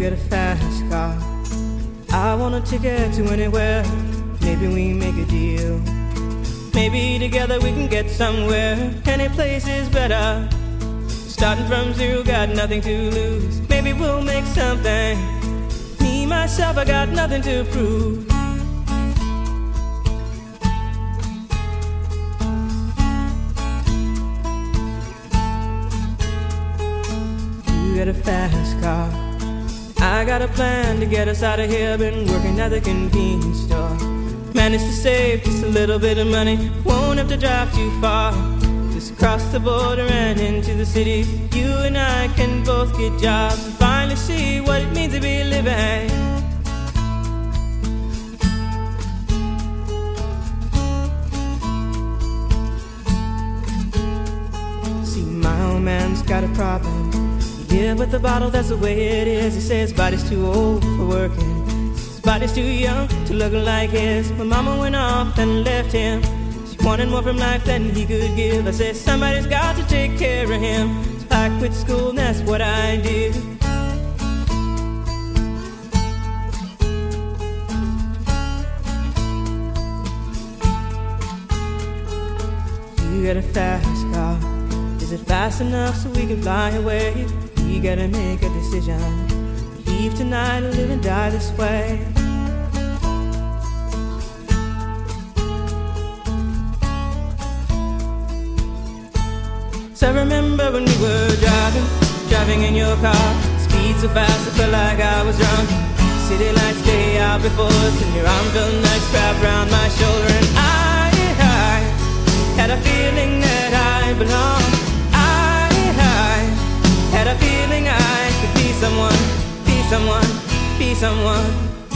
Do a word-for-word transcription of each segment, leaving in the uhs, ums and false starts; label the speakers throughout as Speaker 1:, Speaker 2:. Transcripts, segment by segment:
Speaker 1: get a fast car. I want a ticket to anywhere. Maybe we make a deal. Maybe together we can get somewhere. Any place is better. Starting from zero, got nothing to lose. Maybe we'll make something. Me, myself, I got nothing to prove. You get a fast car. I got a plan to get us out of here. Been working at the convenience store. Managed to save just a little bit of money. Won't have to drive too far. Just cross the border and into the city. You and I can both get jobs and finally see what it means to be living. See, my old man's got a problem. Yeah, but the bottle, that's the way it is. He says his body's too old for working. His body's too young to look like his. My mama went off and left him. She wanted more from life than he could give. I said somebody's got to take care of him. So I quit school and that's what I did. You got a fast car. Is it fast enough so we can fly away? We gotta make a decision. Leave tonight or live and die this way. So I remember when we were driving, driving in your car. Speed so fast I felt like I was drunk. City lights stay out before us, and your arm felt nice wrapped around my shoulder. And I, I had a feeling that I belonged. I, I had a feeling I could be someone, be someone, be someone.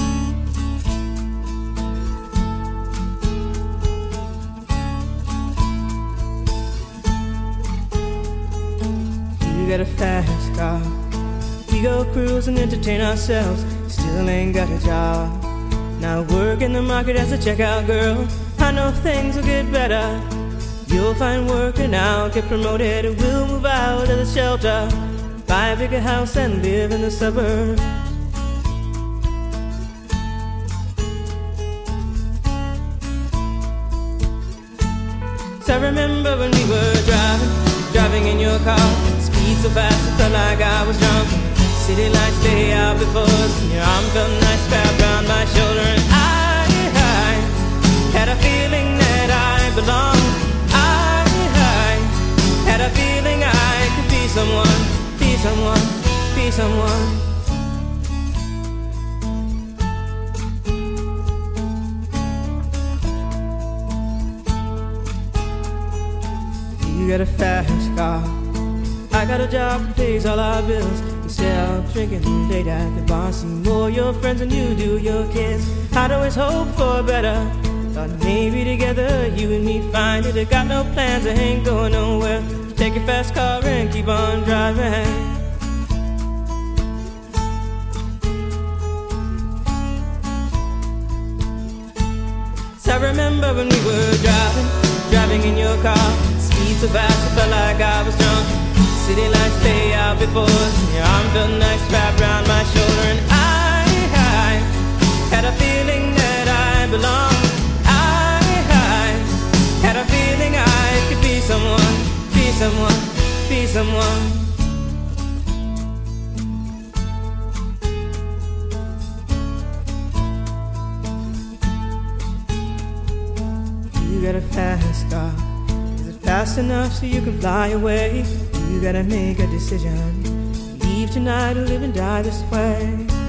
Speaker 1: You got a fast car. We go cruise and entertain ourselves. Still ain't got a job. Now work in the market as a checkout girl. I know things will get better. You'll find work and I'll get promoted. We'll move out of the shelter, buy a bigger house and live in the suburbs. So I remember when we were driving, driving in your car. Speed so fast I felt like I was drunk. City lights lay out before us, and your arm felt nice wrapped around my shoulder. And I, I had a feeling that I belonged. I, I had a feeling I could be someone, be someone, be someone. You got a fast car. I got a job that pays all our bills. Instead of drinking late at the bar, see more your friends than you do your kids. I'd always hope for better. Thought maybe together you and me find it. I got no plans, I ain't going nowhere. Take your fast car and keep on driving. So I remember when we were driving, driving in your car. Speed so fast I felt like I was drunk. City lights lay out before us, and your arm felt nice wrapped around my shoulder. And I, I had a feeling that I belonged. I, I had a feeling I could be someone, be someone, be someone. You got a fast car. Is it fast enough so you can fly away? You gotta make a decision. Leave tonight or live and die this way.